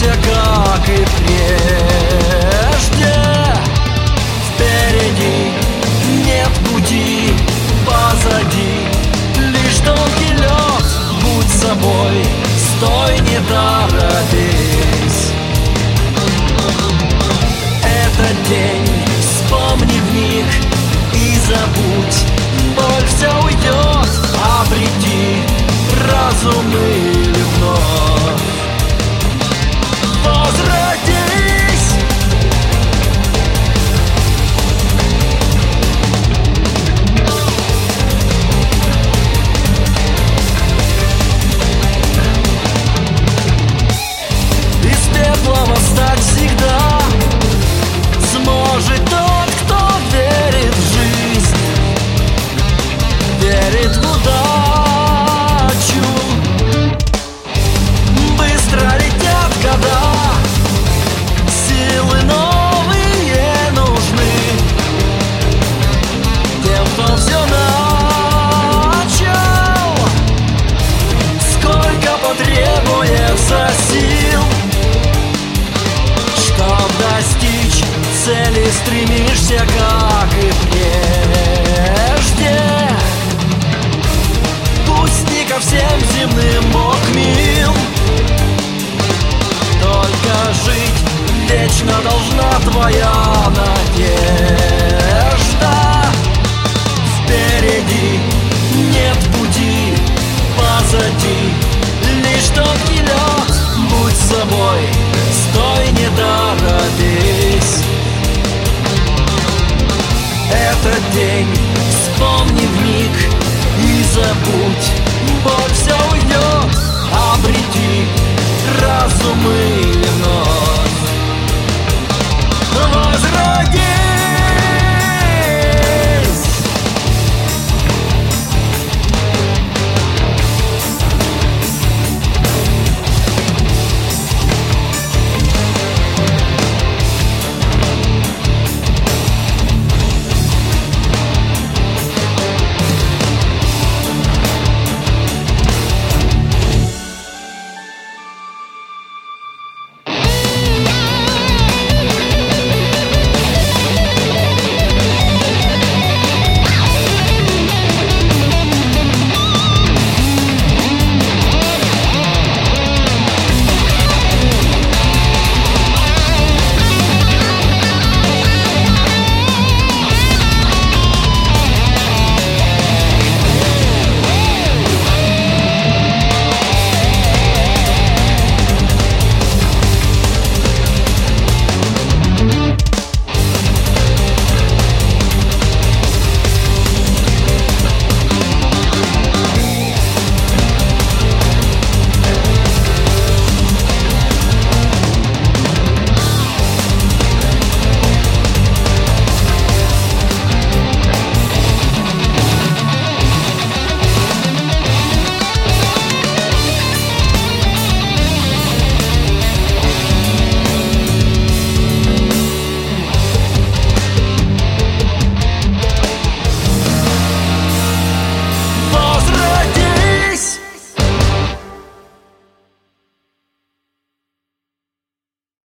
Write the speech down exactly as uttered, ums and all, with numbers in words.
стремишься, как и прежде. Впереди нет пути, позади лишь тонкий лед. Будь собой, стой, не торопись. Этот день вспомни вмиг и забудь. Боль все уйдет, обрети разум или вновь возродись. Из пепла восстать всегда сможет тот, кто верит в жизнь, верит в удачу. Быстро летят года, силы новые нужны тем, кто все начал. Сколько потребуется сил, чтоб достичь цели, стремишься, как и прежде. Пусть не ко всем земным Бог мил, только жить вечно должна твоя надежда. Впереди нет пути, позади лишь тонкий лед. Будь собой, стой, не торопись. Этот день вспомни вмиг и забудь. Боль все уйдет, обрети разум и вновь возродись.